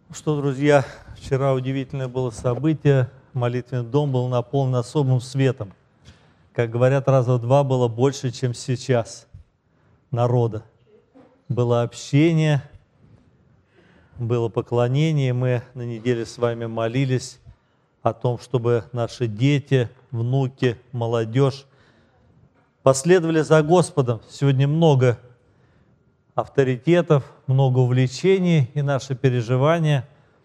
Что, друзья, вчера удивительное было событие. Молитвенный дом был наполнен особым светом. Как говорят, раза в два было больше, чем сейчас народа. Было общение, было поклонение. Мы на неделе с вами молились о том, чтобы наши дети, внуки, молодежь последовали за Господом. Сегодня много авторитетов, много увлечений, и наши переживания,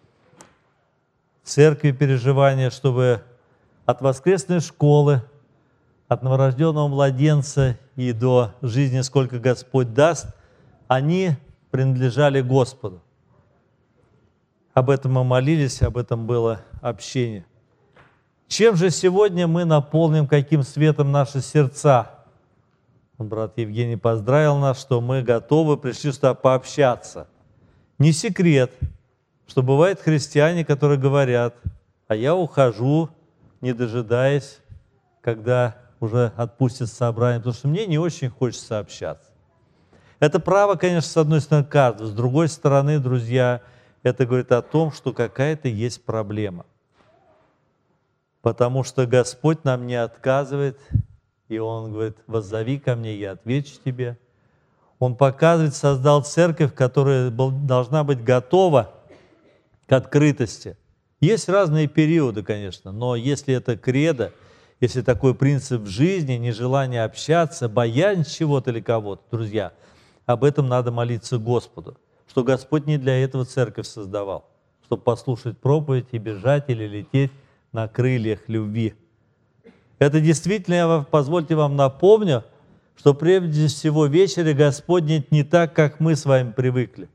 церкви переживания, чтобы от воскресной школы, от новорожденного младенца и до жизни, сколько Господь даст, они принадлежали Господу. Об этом мы молились, об этом было общение. Чем же сегодня мы наполним, каким светом наши сердца? Брат Евгений поздравил нас, что мы готовы, пришли сюда пообщаться. Не секрет, что бывают христиане, которые говорят: а я ухожу, не дожидаясь, когда уже отпустят собрание, потому что мне не очень хочется общаться. Это право, конечно, с одной стороны, каждого. С другой стороны, друзья, это говорит о том, что какая-то есть проблема. Потому что Господь нам не отказывает, и Он говорит: воззови ко мне, я отвечу тебе. Он показывает, создал церковь, которая должна быть готова к открытости. Есть разные периоды, конечно, но если это кредо, если такой принцип в жизни, нежелание общаться, боязнь чего-то или кого-то, друзья, об этом надо молиться Господу, что Господь не для этого церковь создавал, чтобы послушать проповедь и бежать или лететь на крыльях любви. Это действительно, я позвольте вам напомню, что прежде всего вечере Господне не так, как мы с вами привыкли.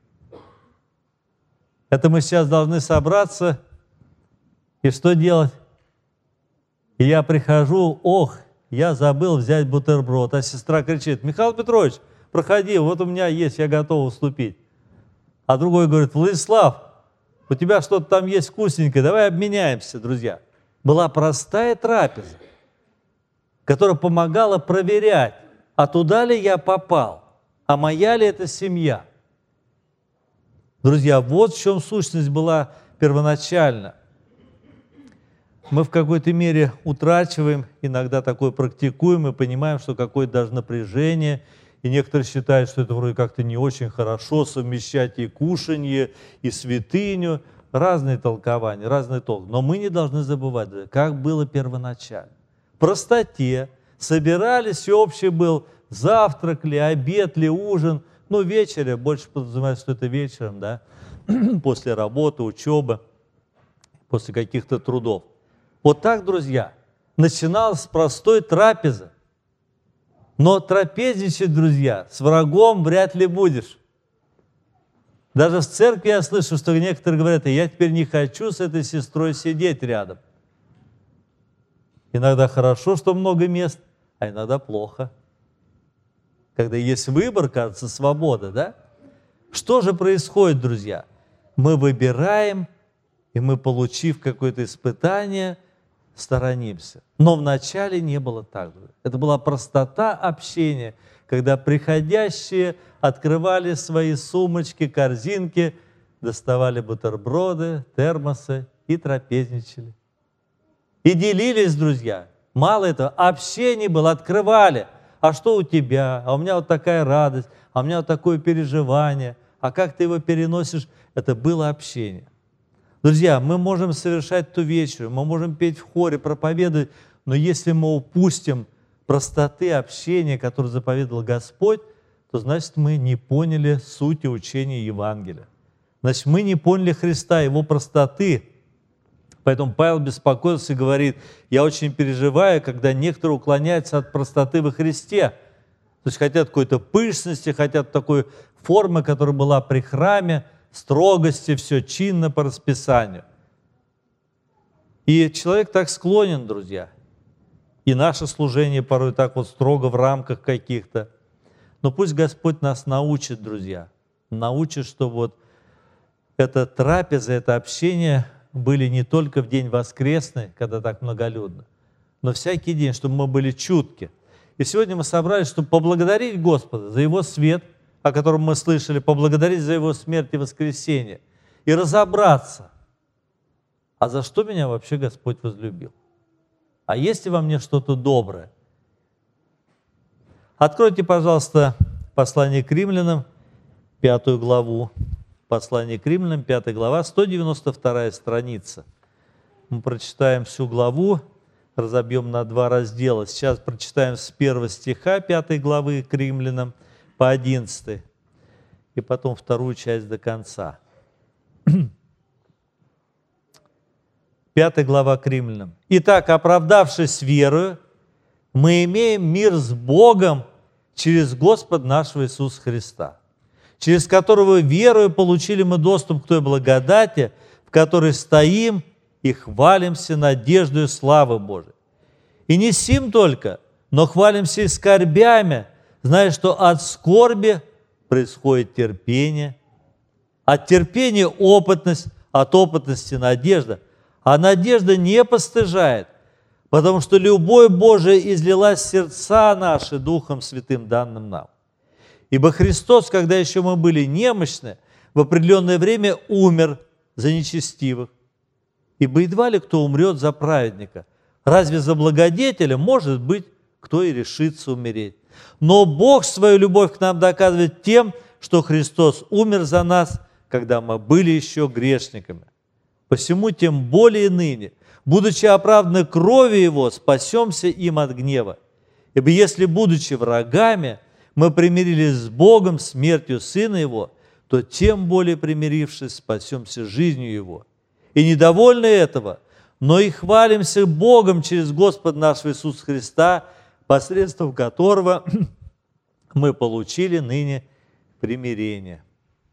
Это мы сейчас должны собраться и что делать? И я прихожу, я забыл взять бутерброд, а сестра кричит: Михаил Петрович, проходи, вот у меня есть, я готов уступить. А другой говорит: Владислав, у тебя что-то там есть вкусненькое, давай обменяемся, друзья. Была простая трапеза, которая помогала проверять, а туда ли я попал, а моя ли это семья. Друзья, вот в чем сущность была первоначально. Мы в какой-то мере утрачиваем, иногда такое практикуем и понимаем, что какое-то даже напряжение, и некоторые считают, что это вроде как-то не очень хорошо совмещать и кушанье, и святыню, разные толкования, разные толки. Но мы не должны забывать, как было первоначально. В простоте собирались, всеобщий был завтрак ли, обед ли, ужин, вечер, больше подразумевается, что это вечером, да, после работы, учебы, после каких-то трудов. Вот так, друзья, начиналась с простой трапезы. Но трапезничать, друзья, с врагом вряд ли будешь. Даже в церкви я слышу, что некоторые говорят: я теперь не хочу с этой сестрой сидеть рядом. Иногда хорошо, что много мест, а иногда плохо. Когда есть выбор, кажется, свобода, да? Что же происходит, друзья? Мы выбираем, и мы, получив какое-то испытание, сторонимся. Но вначале не было так. Это была простота общения, когда приходящие открывали свои сумочки, корзинки, доставали бутерброды, термосы и трапезничали. И делились, друзья. Мало этого, общение было, открывали. А что у тебя? А у меня вот такая радость, а у меня вот такое переживание. А как ты его переносишь? Это было общение. Друзья, мы можем совершать ту вечерю, мы можем петь в хоре, проповедовать, но если мы упустим простоты общения, которую заповедовал Господь, то значит мы не поняли сути учения Евангелия. Значит, мы не поняли Христа, Его простоты. Поэтому Павел беспокоился и говорит: я очень переживаю, когда некоторые уклоняются от простоты во Христе. То есть хотят какой-то пышности, хотят такой формы, которая была при храме, строгости, все чинно по расписанию. И человек так склонен, друзья. И наше служение порой так вот строго в рамках каких-то. Но пусть Господь нас научит, друзья, научит, что вот эта трапеза, это общение были не только в день воскресный, когда так многолюдно, но всякий день, чтобы мы были чутки. И сегодня мы собрались, чтобы поблагодарить Господа за Его свет, о котором мы слышали, поблагодарить за Его смерть и воскресение. и разобраться, а за что меня вообще Господь возлюбил? А есть ли во мне что-то доброе? Откройте, пожалуйста, послание к римлянам, 5 главу. Послание к римлянам, 5 глава, 192 страница. Мы прочитаем всю главу, разобьем на 2 раздела. Сейчас прочитаем с 1 стиха 5 главы к римлянам по 11, и потом вторую часть до конца. 5 глава к римлянам. «Итак, оправдавшись верою, мы имеем мир с Богом через Господа нашего Иисуса Христа, через которого верою получили мы доступ к той благодати, в которой стоим и хвалимся надеждою славы Божией. И не сим только, но хвалимся и скорбями, зная, что от скорби происходит терпение, от терпения опытность, от опытности надежда, а надежда не постыжает, потому что любовь Божия излилась в сердца наши Духом Святым, данным нам. Ибо Христос, когда еще мы были немощны, в определенное время умер за нечестивых. Ибо едва ли кто умрет за праведника. Разве за благодетеля, может быть, кто и решится умереть? Но Бог свою любовь к нам доказывает тем, что Христос умер за нас, когда мы были еще грешниками. Посему тем более ныне, будучи оправданы кровью Его, спасемся им от гнева. Ибо если, будучи врагами, мы примирились с Богом смертью Сына Его, то тем более примирившись, спасемся жизнью Его. И недовольны этого, но и хвалимся Богом через Господа нашего Иисуса Христа, посредством которого мы получили ныне примирение».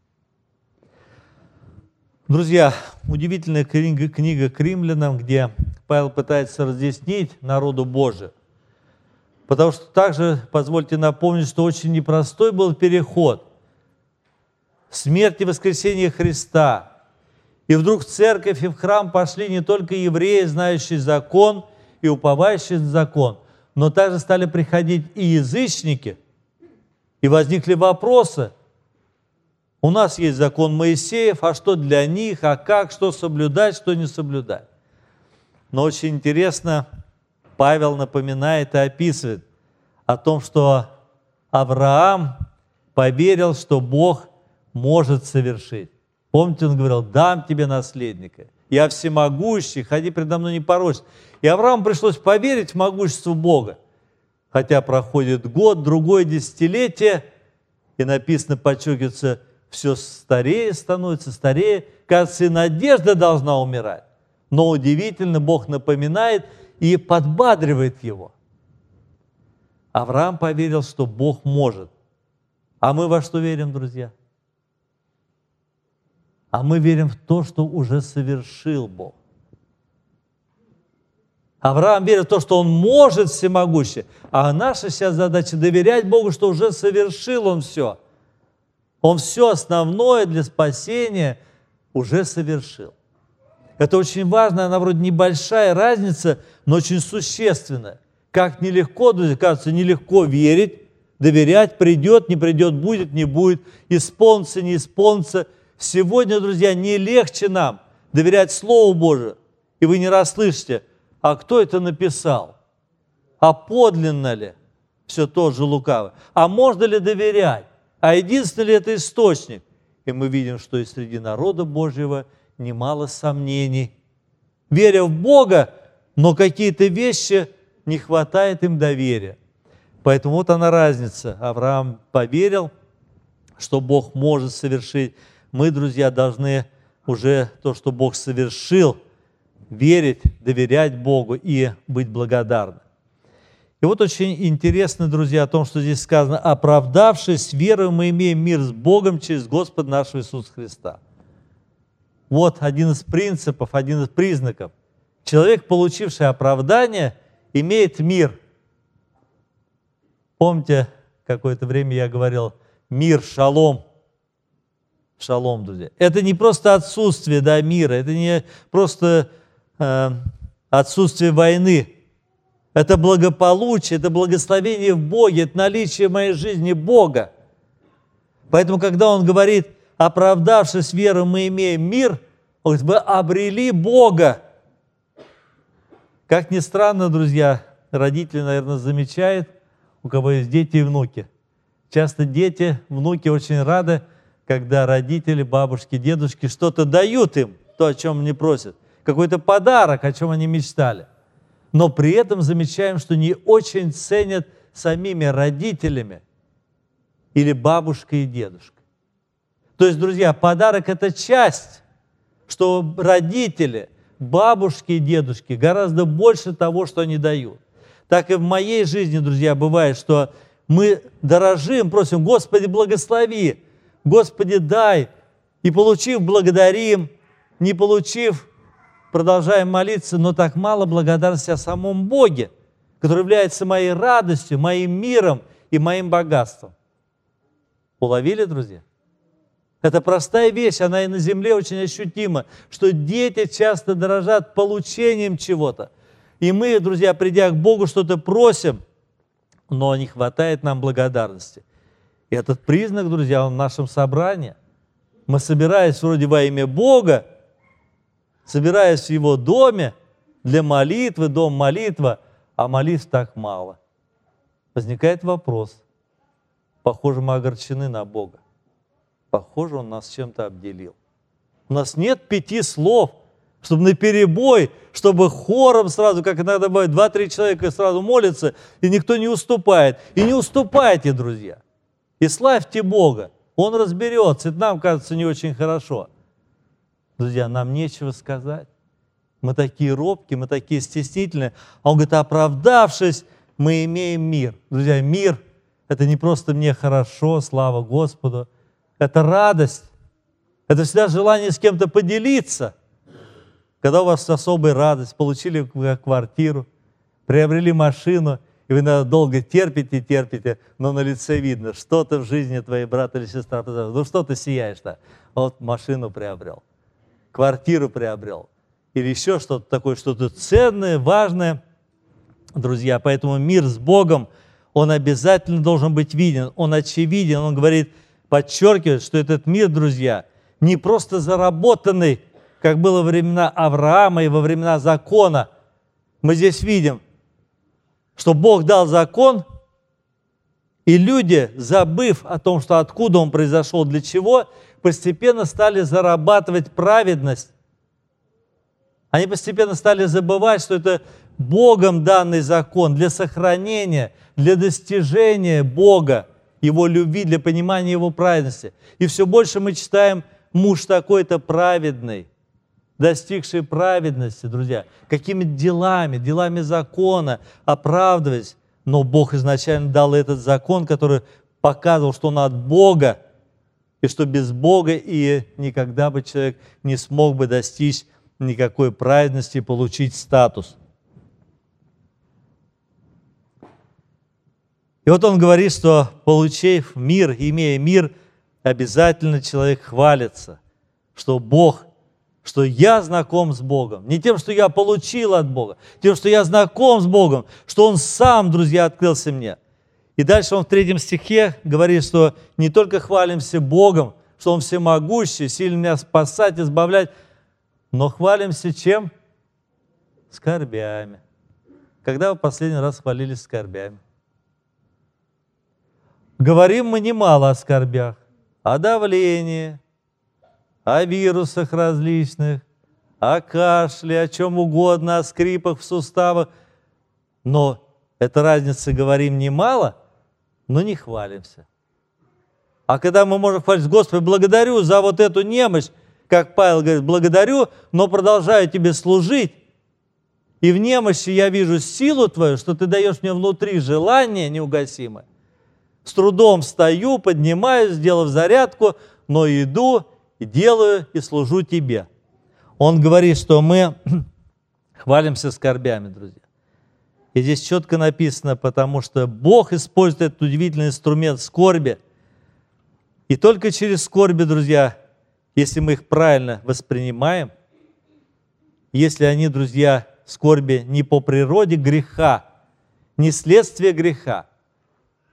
Друзья, удивительная книга к римлянам, где Павел пытается разъяснить народу Божию. Потому что также, позвольте напомнить, что очень непростой был переход смерти и воскресения Христа. И вдруг в церковь и в храм пошли не только евреи, знающие закон и уповающие на закон, но также стали приходить и язычники, и возникли вопросы. У нас есть закон Моисеев, а что для них, а как, что соблюдать, что не соблюдать. Но очень интересно, Павел напоминает и описывает о том, что Авраам поверил, что Бог может совершить. Помните, он говорил: «Дам тебе наследника, я всемогущий, ходи предо мной не порочься». И Аврааму пришлось поверить в могущество Бога. Хотя проходит год, другое десятилетие, и написано, подчеркивается, все старее становится, старее. Кажется, и надежда должна умирать. Но удивительно, Бог напоминает и подбадривает его. Авраам поверил, что Бог может. А мы во что верим, друзья? А мы верим в то, что уже совершил Бог. Авраам верит в то, что он может всемогуще. А наша сейчас задача доверять Богу, что уже совершил Он все. Он все основное для спасения уже совершил. Это очень важно, она вроде небольшая разница, но очень существенная. Как нелегко, друзья, кажется, нелегко верить, доверять, придет, не придет, будет, не будет, исполнится, не исполнится. Сегодня, друзья, не легче нам доверять Слову Божию, и вы не расслышите, а кто это написал, а подлинно ли все тот же лукавый, а можно ли доверять, а единственный ли это источник. И мы видим, что и среди народа Божьего немало сомнений. Веря в Бога, но какие-то вещи не хватает им доверия. Поэтому вот она разница. Авраам поверил, что Бог может совершить. Мы, друзья, должны уже то, что Бог совершил, верить, доверять Богу и быть благодарны. И вот очень интересно, друзья, о том, что здесь сказано: оправдавшись верою, мы имеем мир с Богом через Господа нашего Иисуса Христа. Вот один из принципов, один из признаков. Человек, получивший оправдание, имеет мир. Помните, какое-то время я говорил: мир, шалом. Шалом, друзья. Это не просто отсутствие мира, это не просто отсутствие войны. Это благополучие, это благословение в Боге, это наличие в моей жизни Бога. Поэтому, когда он говорит: оправдавшись верой, мы имеем мир, он говорит, вы обрели Бога. Как ни странно, друзья, родители, наверное, замечают, у кого есть дети и внуки. Часто дети, внуки очень рады, когда родители, бабушки, дедушки что-то дают им, то, о чем они просят, какой-то подарок, о чем они мечтали. Но при этом замечаем, что не очень ценят самими родителями или бабушкой и дедушкой. То есть, друзья, подарок – это часть, что родители, бабушки и дедушки гораздо больше того, что они дают. Так и в моей жизни, друзья, бывает, что мы дорожим, просим, Господи, благослови, Господи, дай. И получив, благодарим, не получив, продолжаем молиться, но так мало благодарности о самом Боге, который является моей радостью, моим миром и моим богатством. Уловили, друзья? Это простая вещь, она и на земле очень ощутима, что дети часто дорожат получением чего-то. И мы, друзья, придя к Богу, что-то просим, но не хватает нам благодарности. И этот признак, друзья, он в нашем собрании. Мы, собираясь вроде во имя Бога, собираясь в Его доме для молитвы, дом молитва, а молитв так мало. Возникает вопрос. Похоже, мы огорчены на Бога. Похоже, Он нас чем-то обделил. У нас нет 5 слов, чтобы наперебой, чтобы хором сразу, как иногда бывает, 2-3 человека сразу молятся, и никто не уступает. И не уступайте, друзья. И славьте Бога. Он разберется. Это нам кажется не очень хорошо. Друзья, нам нечего сказать. Мы такие робкие, мы такие стеснительные. А Он говорит, оправдавшись, мы имеем мир. Друзья, мир – это не просто мне хорошо, слава Господу. Это радость. Это всегда желание с кем-то поделиться. Когда у вас особая радость, получили квартиру, приобрели машину, и вы иногда долго терпите, но на лице видно, что-то в жизни твоей брата или сестра. Ну что ты сияешь-то? Вот машину приобрел, квартиру приобрел. Или еще что-то такое, что-то ценное, важное. Друзья, поэтому мир с Богом, он обязательно должен быть виден, он очевиден. Он говорит, подчеркивает, что этот мир, друзья, не просто заработанный, как было во времена Авраама и во времена закона. Мы здесь видим, что Бог дал закон, и люди, забыв о том, что откуда он произошел, для чего, постепенно стали зарабатывать праведность. Они постепенно стали забывать, что это Богом данный закон для сохранения, для достижения Бога, Его любви, для понимания Его праведности. И все больше мы читаем, муж такой-то праведный, достигший праведности, друзья, какими делами закона, оправдываясь. Но Бог изначально дал этот закон, который показывал, что он от Бога, и что без Бога и никогда бы человек не смог бы достичь никакой праведности и получить статус. И вот он говорит, что, получив мир, имея мир, обязательно человек хвалится, что Бог, что я знаком с Богом. Не тем, что я получил от Бога, тем, что я знаком с Богом, что Он сам, друзья, открылся мне. И дальше он в 3 стихе говорит, что не только хвалимся Богом, что Он всемогущий, силен меня спасать, избавлять, но хвалимся чем? Скорбями. Когда вы последний раз хвалились скорбями? Говорим мы немало о скорбях, о давлении, о вирусах различных, о кашле, о чем угодно, о скрипах в суставах. Но эта разница, говорим немало, но не хвалимся. А когда мы можем хвалить, Господи, благодарю за вот эту немощь, как Павел говорит, благодарю, но продолжаю Тебе служить. И в немощи я вижу силу Твою, что Ты даешь мне внутри желание неугасимое. С трудом встаю, поднимаюсь, сделав зарядку, но иду, и делаю, и служу Тебе. Он говорит, что мы хвалимся скорбями, друзья. И здесь четко написано, потому что Бог использует этот удивительный инструмент скорби. И только через скорби, друзья, если мы их правильно воспринимаем, если они, друзья, скорби не по природе греха, не следствие греха,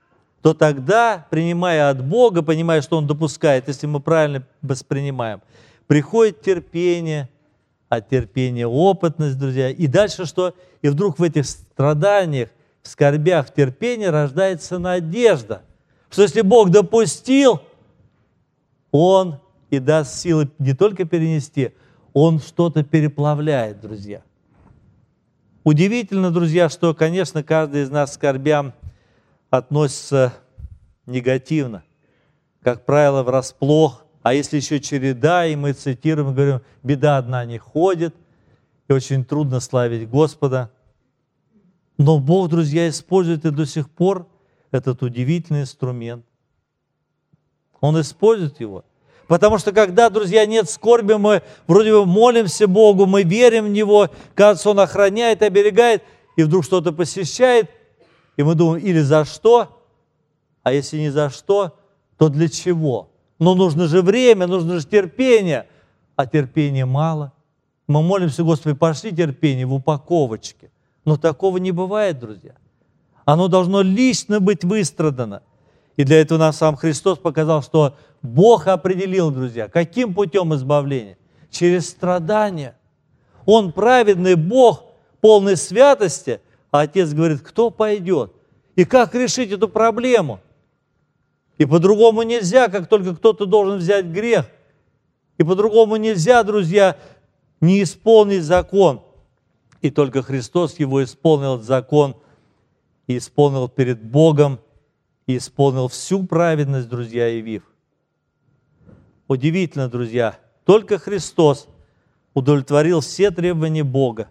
то тогда, принимая от Бога, понимая, что Он допускает, если мы правильно воспринимаем, приходит терпение, от терпения опытность, друзья. И дальше что? И вдруг в этих страданиях, в скорбях, в терпении рождается надежда, что если Бог допустил, Он и даст силы не только перенести, Он что-то переплавляет, друзья. Удивительно, друзья, что, конечно, каждый из нас к скорбям относится негативно. Как правило, врасплох. А если еще череда, и мы цитируем, говорим, беда одна не ходит, и очень трудно славить Господа. Но Бог, друзья, использует и до сих пор этот удивительный инструмент. Он использует его. Потому что когда, друзья, нет скорби, мы вроде бы молимся Богу, мы верим в Него, кажется, Он охраняет, оберегает, и вдруг что-то посещает, и мы думаем, или за что, а если не за что, то для чего? Но нужно же время, нужно же терпение, а терпения мало. Мы молимся, Господи, пошли терпение в упаковочке. Но такого не бывает, друзья. Оно должно лично быть выстрадано. И для этого нам сам Христос показал, что Бог определил, друзья, каким путем избавления? Через страдания. Он праведный Бог, полный святости, а Отец говорит, кто пойдет? И как решить эту проблему? И по-другому нельзя, как только кто-то должен взять грех. И по-другому нельзя, друзья, не исполнить закон. И только Христос его исполнил, этот закон, и исполнил перед Богом, и исполнил всю праведность, друзья, явив. Удивительно, друзья, только Христос удовлетворил все требования Бога.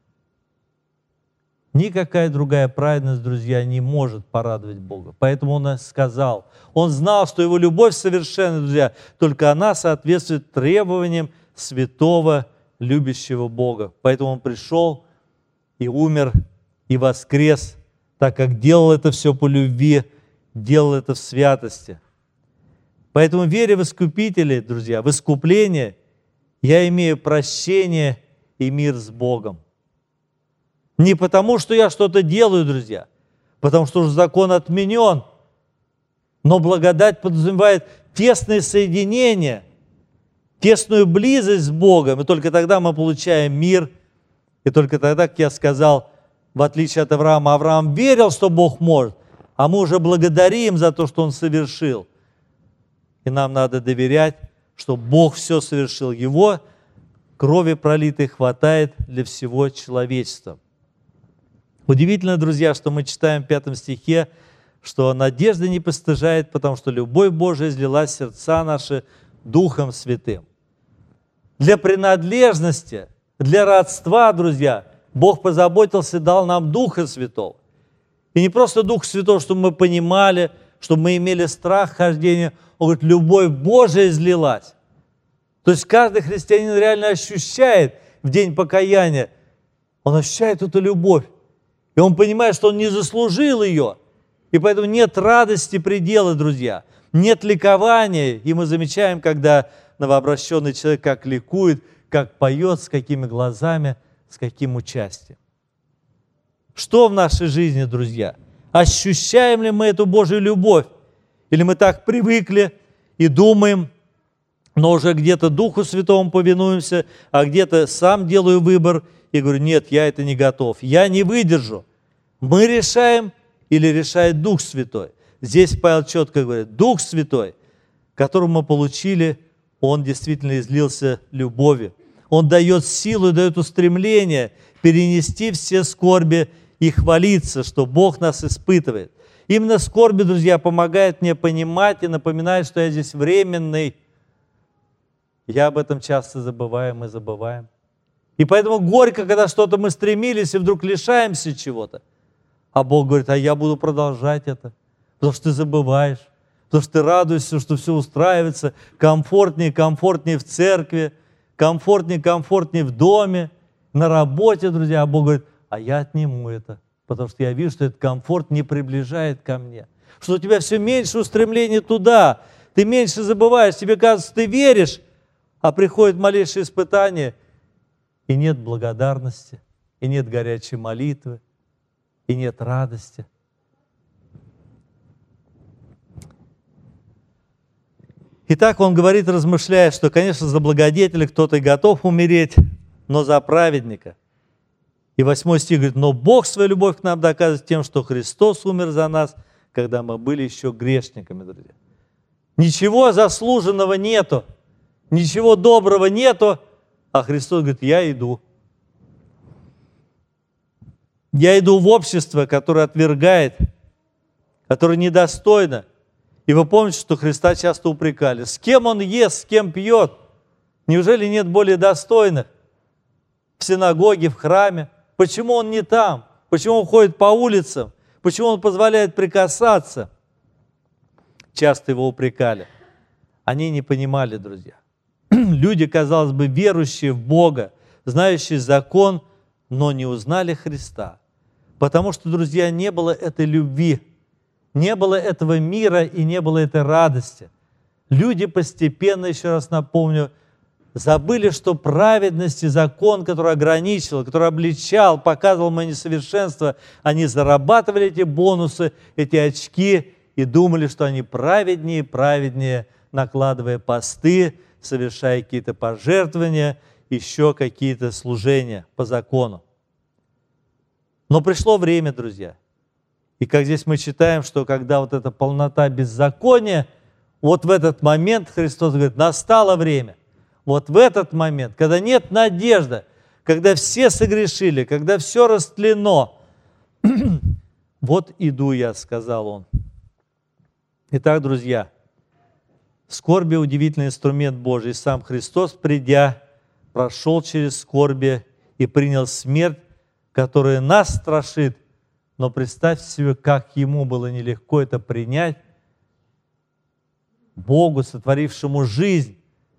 Никакая другая праведность, друзья, не может порадовать Бога. Поэтому Он сказал, Он знал, что Его любовь совершенна, друзья, только она соответствует требованиям святого, любящего Бога. Поэтому Он пришел и умер, и воскрес, так как делал это все по любви, делал это в святости. Поэтому, веря в Искупителя, друзья, в искупление, я имею прощение и мир с Богом. Не потому, что я что-то делаю, друзья, потому что уже закон отменен, но благодать подразумевает тесное соединение, тесную близость с Богом, и только тогда мы получаем мир, и только тогда, как я сказал, в отличие от Авраама, Авраам верил, что Бог может, а мы уже благодарим за то, что Он совершил. И нам надо доверять, что Бог все совершил. Его крови пролитой хватает для всего человечества. Удивительно, друзья, что мы читаем в 5 стихе, что надежда не постыжает, потому что любовь Божия излилась в сердца наши Духом Святым. Для принадлежности, для родства, друзья, Бог позаботился и дал нам Духа Святого. И не просто Дух Святой, чтобы мы понимали, чтобы мы имели страх хождения. Он говорит, любовь Божия излилась. То есть каждый христианин реально ощущает в день покаяния, он ощущает эту любовь. И он понимает, что он не заслужил ее. И поэтому нет радости предела, друзья. Нет ликования. И мы замечаем, когда новообращенный человек как ликует, как поет, с какими глазами, с каким участием. Что в нашей жизни, друзья? Ощущаем ли мы эту Божью любовь? Или мы так привыкли и думаем, но уже где-то Духу Святому повинуемся, а где-то сам делаю выбор и говорю, нет, я это не готов, я не выдержу. Мы решаем или решает Дух Святой? Здесь Павел четко говорит, Дух Святой, который мы получили, Он действительно излился любовью. Он дает силу, дает устремление перенести все скорби и хвалиться, что Бог нас испытывает. Именно скорби, друзья, помогает мне понимать и напоминает, что я здесь временный. Я об этом часто забываю, мы забываем. И поэтому горько, когда что-то мы стремились и вдруг лишаемся чего-то. А Бог говорит, а я буду продолжать это, потому что ты забываешь, потому что ты радуешься, что все устраивается, комфортнее в церкви, комфортнее в доме, на работе, друзья. А Бог говорит, а я отниму это, потому что я вижу, что этот комфорт не приближает ко мне, что у тебя все меньше устремления туда, ты меньше забываешь, тебе кажется, ты веришь, а приходит малейшее испытание, и нет благодарности, и нет горячей молитвы, и нет радости. Итак, он говорит, размышляя, что, конечно, за благодетеля кто-то и готов умереть, но за праведника. И 8 стих говорит, но Бог свою любовь к нам доказывает тем, что Христос умер за нас, когда мы были еще грешниками, друзья. Ничего заслуженного нету, ничего доброго нету, а Христос говорит, я иду. Я иду в общество, которое отвергает, которое недостойно. И вы помните, что Христа часто упрекали. С кем Он ест, с кем пьет? Неужели нет более достойных? В синагоге, в храме. Почему Он не там? Почему Он ходит по улицам? Почему Он позволяет прикасаться? Часто Его упрекали. Они не понимали, друзья. Люди, казалось бы, верующие в Бога, знающие закон, но не узнали Христа. Потому что, друзья, не было этой любви, не было этого мира и не было этой радости. Люди постепенно, еще раз напомню, забыли, что праведность и закон, который ограничивал, который обличал, показывал мое несовершенство, они зарабатывали эти бонусы, эти очки и думали, что они праведнее и праведнее, накладывая посты, совершая какие-то пожертвования, еще какие-то служения по закону. Но пришло время, друзья. И как здесь мы читаем, что когда вот эта полнота беззакония, вот в этот момент Христос говорит, настало время. Вот в этот момент, когда нет надежды, когда все согрешили, когда все растлено, вот иду я, сказал Он. Итак, друзья, скорби – удивительный инструмент Божий. И сам Христос, придя, прошел через скорби и принял смерть, которая нас страшит. Но представьте себе, как Ему было нелегко это принять. Богу, сотворившему жизнь.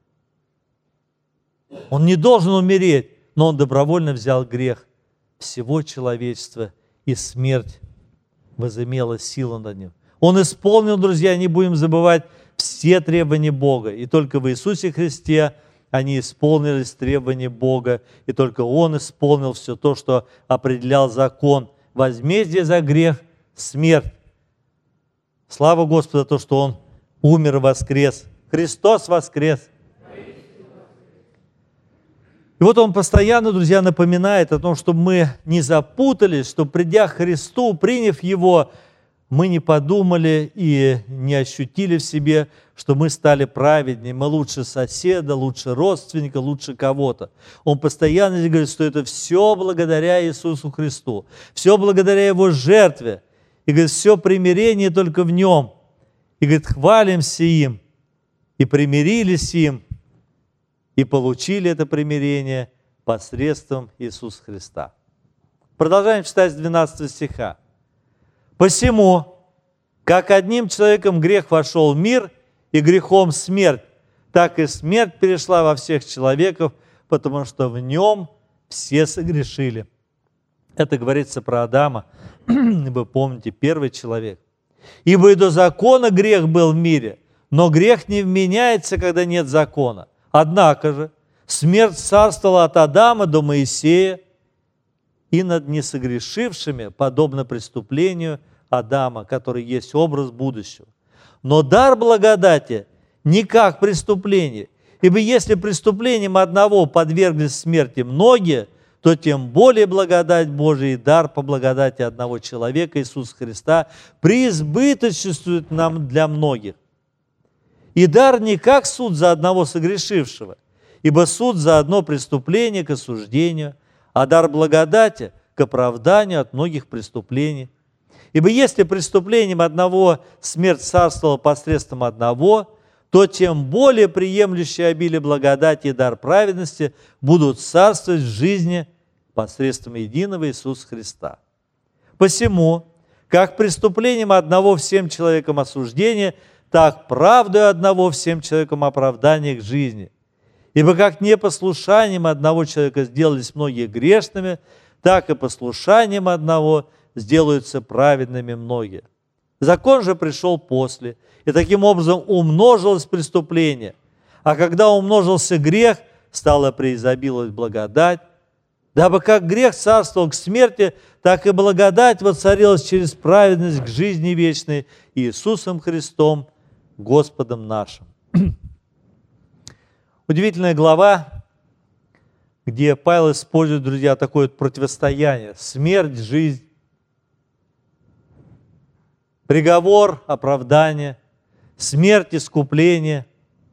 Он не должен умереть, но Он добровольно взял грех всего человечества, и смерть возымела силу над Ним. Он исполнил, друзья, не будем забывать, все требования Бога. И только в Иисусе Христе они исполнились требования Бога, и только Он исполнил все то, что определял закон. Возмездие за грех – смерть. Слава Господу за то, что Он умер и воскрес. Христос воскрес. И вот Он постоянно, друзья, напоминает о том, чтобы мы не запутались, что, придя к Христу, приняв Его, мы не подумали и не ощутили в себе, что мы стали праведнее, мы лучше соседа, лучше родственника, лучше кого-то. Он постоянно говорит, что это все благодаря Иисусу Христу, все благодаря Его жертве. И говорит, все примирение только в Нем. И говорит, хвалимся им, и примирились им, и получили это примирение посредством Иисуса Христа. Продолжаем читать с 12 стиха. «Посему, как одним человеком грех вошел в мир, и грехом смерть, так и смерть перешла во всех человеков, потому что в нем все согрешили». Это говорится про Адама, вы помните, первый человек. «Ибо и до закона грех был в мире, но грех не вменяется, когда нет закона. Однако же смерть царствовала от Адама до Моисея, и над несогрешившими, подобно преступлению Адама, который есть образ будущего. Но дар благодати не как преступление, ибо если преступлением одного подверглись смерти многие, то тем более благодать Божия и дар по благодати одного человека, Иисуса Христа, преизбыточествует нам для многих. И дар не как суд за одного согрешившего, ибо суд за одно преступление к осуждению, а дар благодати к оправданию от многих преступлений. Ибо если преступлением одного смерть царствовала посредством одного, то тем более приемлющие обилие благодати и дар праведности будут царствовать в жизни посредством единого Иисуса Христа. Посему, как преступлением одного всем человекам осуждение, так правдою одного всем человекам оправдание к жизни. Ибо как непослушанием одного человека сделались многие грешными, так и послушанием одного сделаются праведными многие. Закон же пришел после, и таким образом умножилось преступление. А когда умножился грех, стала преизобиловать благодать, дабы как грех царствовал к смерти, так и благодать воцарилась через праведность к жизни вечной Иисусом Христом, Господом нашим. Удивительная глава, где Павел использует, друзья, такое противостояние. Смерть, жизнь, приговор, оправдание, смерть, искупление.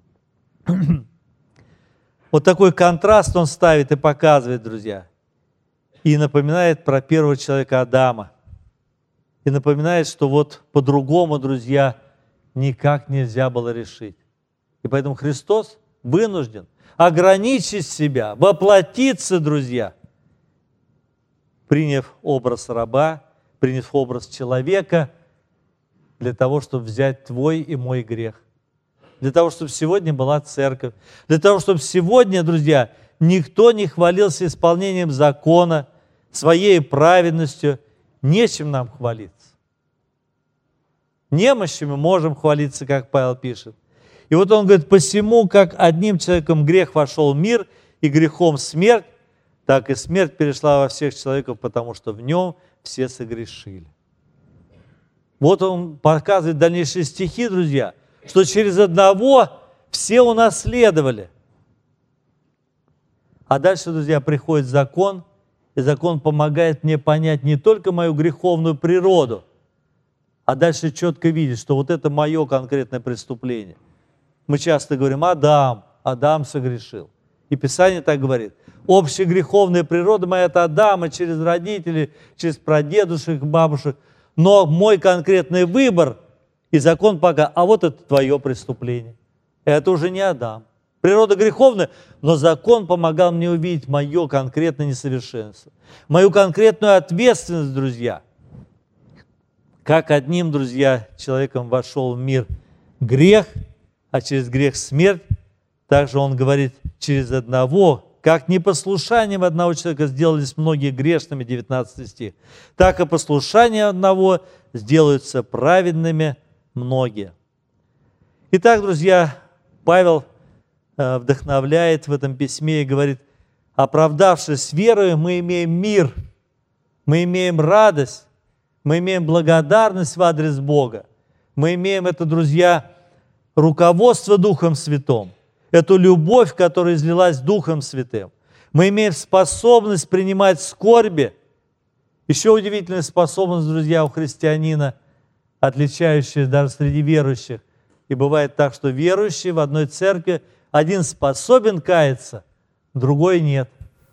Вот такой контраст он ставит и показывает, друзья. И напоминает про первого человека Адама. И напоминает, что вот по-другому, друзья, никак нельзя было решить. И поэтому Христос вынужден ограничить себя, воплотиться, друзья, приняв образ раба, приняв образ человека, для того, чтобы взять твой и мой грех. Для того, чтобы сегодня была церковь. Для того, чтобы сегодня, друзья, никто не хвалился исполнением закона, своей праведностью. Нечем нам хвалиться. Немощами можем хвалиться, как Павел пишет. И вот он говорит, посему, как одним человеком грех вошел в мир, и грехом смерть, так и смерть перешла во всех человеков, потому что в нем все согрешили. Вот он показывает дальнейшие стихи, друзья, что через одного все унаследовали. А дальше, друзья, приходит закон, и закон помогает мне понять не только мою греховную природу, а дальше четко видеть, что вот это мое конкретное преступление. Мы часто говорим, Адам согрешил. И Писание так говорит. Общая греховная природа моя – это Адама через родителей, через прадедушек, бабушек. Но мой конкретный выбор и закон пока, а вот это твое преступление. Это уже не Адам. Природа греховная, но закон помогал мне увидеть мое конкретное несовершенство. Мою конкретную ответственность, друзья. Как одним, друзья, человеком вошел в мир грех, а через грех смерть, также он говорит, через одного, как непослушанием одного человека сделались многие грешными, 19 стих, так и послушанием одного сделаются праведными многие. Итак, друзья, Павел вдохновляет в этом письме и говорит, оправдавшись верою, мы имеем мир, мы имеем радость, мы имеем благодарность в адрес Бога. Мы имеем это, друзья, руководство Духом Святым, эту любовь, которая излилась Духом Святым. Мы имеем способность принимать скорби. Еще удивительная способность, друзья, у христианина, отличающая даже среди верующих. И бывает так, что верующий в одной церкви один способен каяться, другой нет.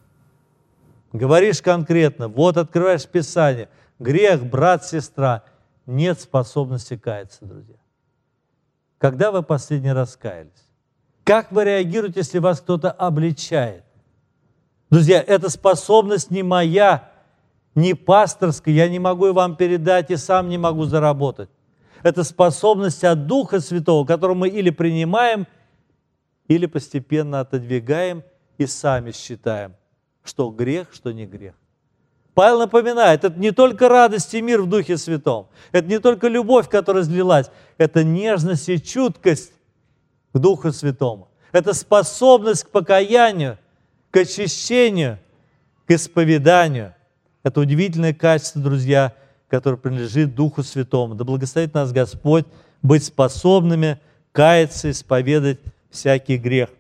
Говоришь конкретно, вот открываешь Писание, грех, брат, сестра, нет способности каяться, друзья. Когда вы последний раз каялись? Как вы реагируете, если вас кто-то обличает? Друзья, эта способность не моя, не пасторская, я не могу вам передать и сам не могу заработать. Это способность от Духа Святого, которую мы или принимаем, или постепенно отодвигаем и сами считаем, что грех, что не грех. Павел напоминает, это не только радость и мир в Духе Святом, это не только любовь, которая излилась, это нежность и чуткость к Духу Святому. Это способность к покаянию, к очищению, к исповеданию. Это удивительное качество, друзья, которое принадлежит Духу Святому. Да благословит нас Господь быть способными каяться, исповедать всякий грех.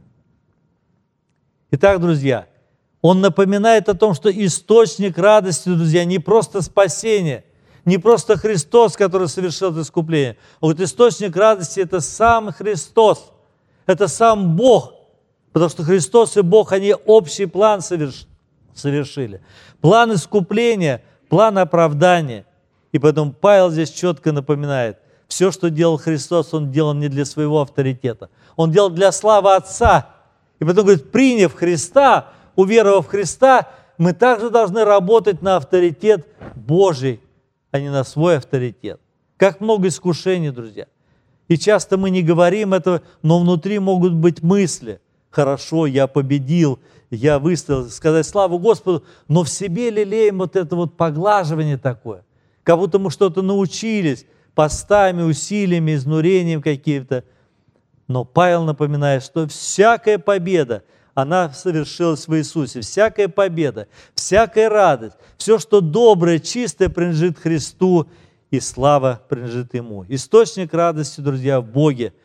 Итак, друзья, он напоминает о том, что источник радости, друзья, не просто спасение, не просто Христос, который совершил это искупление. Он говорит, источник радости – это сам Христос, это сам Бог, потому что Христос и Бог, они общий план совершили. План искупления, план оправдания. И поэтому Павел здесь четко напоминает, все, что делал Христос, Он делал не для своего авторитета. Он делал для славы Отца. И потом говорит, приняв Христа, уверовав в Христа, мы также должны работать на авторитет Божий, а не на свой авторитет. Как много искушений, друзья. И часто мы не говорим этого, но внутри могут быть мысли. Хорошо, я победил, я выстоял, сказать славу Господу, но в себе лелеем вот это вот поглаживание такое. Как будто мы что-то научились, постами, усилиями, изнурением каким-то. Но Павел напоминает, что всякая победа, она совершилась в Иисусе. Всякая победа, всякая радость, все, что доброе, чистое, принадлежит Христу, и слава принадлежит Ему. Источник радости, друзья, в Боге.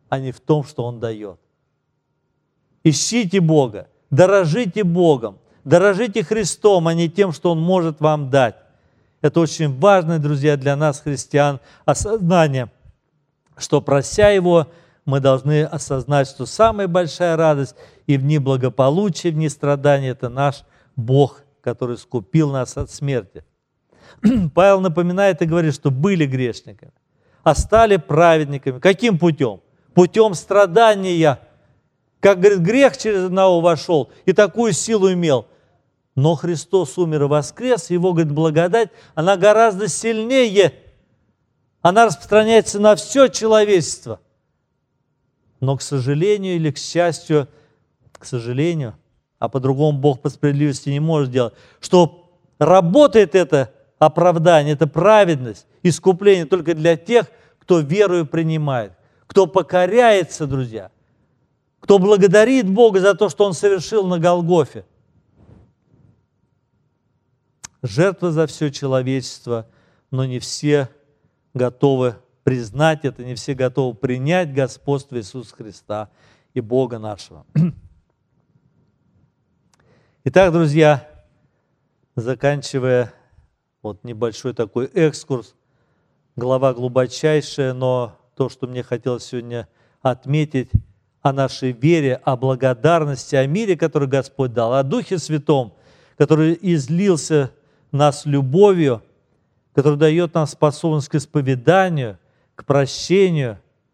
а не в том, что Он дает. Ищите Бога, дорожите Богом, дорожите Христом, а не тем, что Он может вам дать. Это очень важно, друзья, для нас, христиан, осознание, что, прося Его, мы должны осознать, что самая большая радость и в дни благополучия, в дни страданий – это наш Бог, который искупил нас от смерти. Павел напоминает и говорит, что были грешниками, а стали праведниками. Каким путем? Путем страдания. Как, говорит, грех через одного вошел и такую силу имел. Но Христос умер и воскрес, Его, говорит, благодать, она гораздо сильнее. Она распространяется на все человечество. Но, к сожалению или к счастью, к сожалению, а по-другому Бог по справедливости не может делать, что работает это оправдание, это праведность, искупление только для тех, кто верою принимает, кто покоряется, друзья, кто благодарит Бога за то, что Он совершил на Голгофе. Жертва за все человечество, но не все готовы признать это, не все готовы принять господство Иисуса Христа и Бога нашего. Итак, друзья, заканчивая вот небольшой такой экскурс, глава глубочайшая, но то, что мне хотелось сегодня отметить, о нашей вере, о благодарности, о мире, который Господь дал, о Духе Святом, который излился в нас любовью, который дает нам способность к исповеданию, к прощению.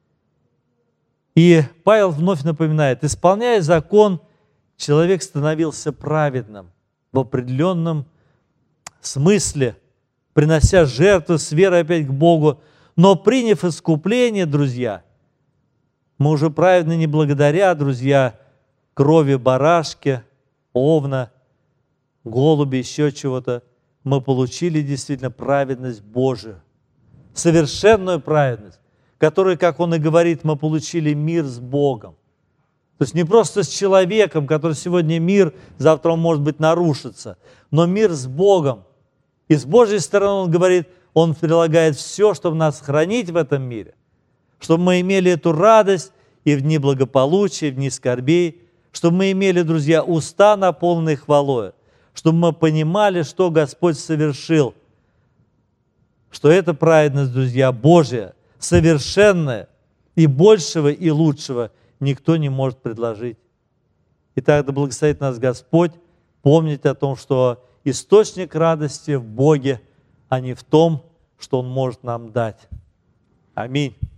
И Павел вновь напоминает, исполняя закон, человек становился праведным в определенном смысле, принося жертвы с верой опять к Богу. Но приняв искупление, друзья, мы уже праведны не благодаря, друзья, крови барашки, овна, голуби, еще чего-то. Мы получили действительно праведность Божию, совершенную праведность, которую, как он и говорит, мы получили мир с Богом. То есть не просто с человеком, который сегодня мир, завтра он, может быть, нарушится, но мир с Богом. И с Божьей стороны он говорит, Он прилагает все, чтобы нас хранить в этом мире, чтобы мы имели эту радость и в дни благополучия, и в дни скорбей, чтобы мы имели, друзья, уста, наполненные хвалою, чтобы мы понимали, что Господь совершил, что это праведность, друзья, Божья, совершенная, и большего, и лучшего никто не может предложить. Итак, да благословит нас Господь помнить о том, что источник радости в Боге, а не в том, что Он может нам дать. Аминь.